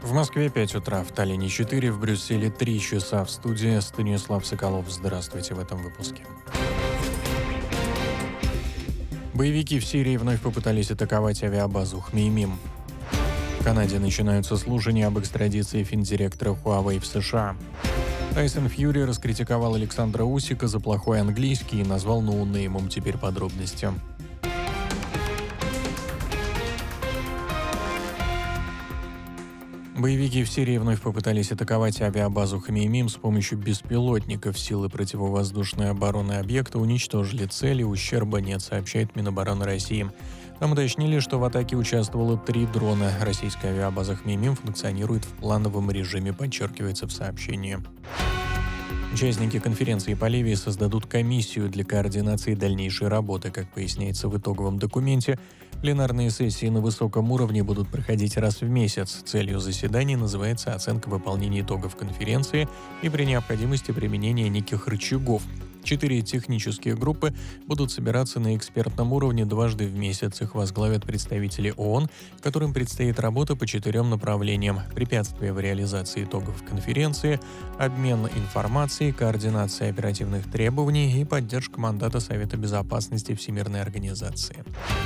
В Москве 5 утра, в Таллине 4, в Брюсселе 3 часа. В студии Станислав Соколов. Здравствуйте в этом выпуске. Боевики в Сирии вновь попытались атаковать авиабазу Хмеймим. В Канаде начинаются слушания об экстрадиции финдиректора Huawei в США. Тайсон Фьюри раскритиковал Александра Усика за плохой английский и назвал ноунеймом. Теперь подробности. Боевики в Сирии вновь попытались атаковать авиабазу Хмеймим с помощью беспилотников. Силы противовоздушной обороны объекта уничтожили цели, ущерба нет, сообщает Минобороны России. Там уточнили, что в атаке участвовало 3 дрона. Российская авиабаза Хмеймим функционирует в плановом режиме, подчеркивается в сообщении. Участники конференции по Ливии создадут комиссию для координации дальнейшей работы. Как поясняется в итоговом документе, пленарные сессии на высоком уровне будут проходить раз в месяц. Целью заседаний называется оценка выполнения итогов конференции и при необходимости применения неких рычагов. 4 технические группы будут собираться на экспертном уровне дважды в месяц. Их возглавят представители ООН, которым предстоит работа по 4 направлениям: препятствия в реализации итогов конференции, обмен информацией, координация оперативных требований и поддержка мандата Совета Безопасности Всемирной Организации.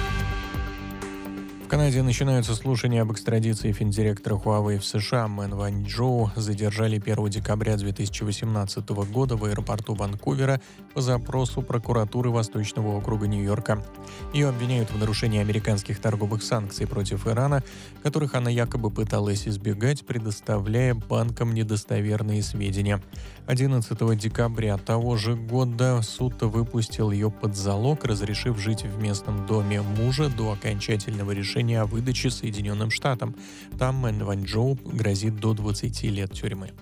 В Канаде начинаются слушания об экстрадиции финдиректора Huawei в США. Мэн Ванчжоу задержали 1 декабря 2018 года в аэропорту Ванкувера по запросу прокуратуры Восточного округа Нью-Йорка. Ее обвиняют в нарушении американских торговых санкций против Ирана, которых она якобы пыталась избегать, предоставляя банкам недостоверные сведения. 11 декабря того же года суд выпустил ее под залог, разрешив жить в местном доме мужа до окончательного решения о выдаче Соединенным Штатам. Там Мэн Ванчжоу грозит до 20 лет тюрьмы.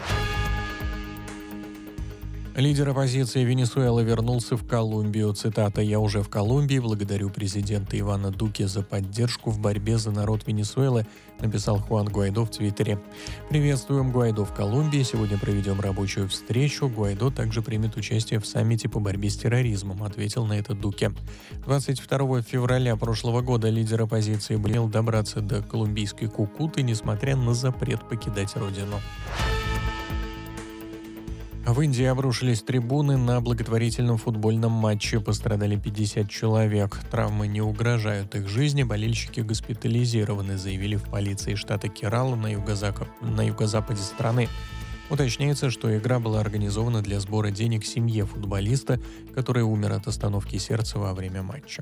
Лидер оппозиции Венесуэлы вернулся в Колумбию. Цитата: «Я уже в Колумбии. Благодарю президента Ивана Дуке за поддержку в борьбе за народ Венесуэлы», написал Хуан Гуайдо в Твиттере. «Приветствуем Гуайдо в Колумбии. Сегодня проведем рабочую встречу. Гуайдо также примет участие в саммите по борьбе с терроризмом», ответил на это Дуке. 22 февраля прошлого года лидер оппозиции был добраться до колумбийской Кукуты, несмотря на запрет покидать родину. В Индии обрушились трибуны на благотворительном футбольном матче. Пострадали 50 человек. Травмы не угрожают их жизни. Болельщики госпитализированы, заявили в полиции штата Керала на юго-западе страны. Уточняется, что игра была организована для сбора денег семье футболиста, который умер от остановки сердца во время матча.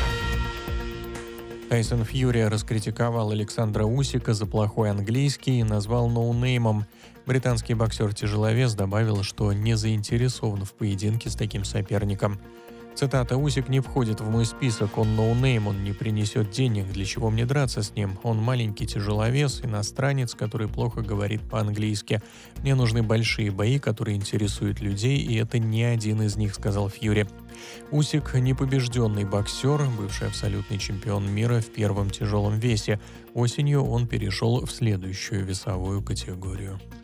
Тайсон Фьюри раскритиковал Александра Усика за плохой английский и назвал ноунеймом. Британский боксер-тяжеловес добавил, что не заинтересован в поединке с таким соперником. Цитата: «Усик не входит в мой список, он ноунейм, он не принесет денег, для чего мне драться с ним? Он маленький тяжеловес, иностранец, который плохо говорит по-английски. Мне нужны большие бои, которые интересуют людей, и это не один из них», — сказал Фьюри. Усик — непобежденный боксер, бывший абсолютный чемпион мира в первом тяжелом весе. Осенью он перешел в следующую весовую категорию.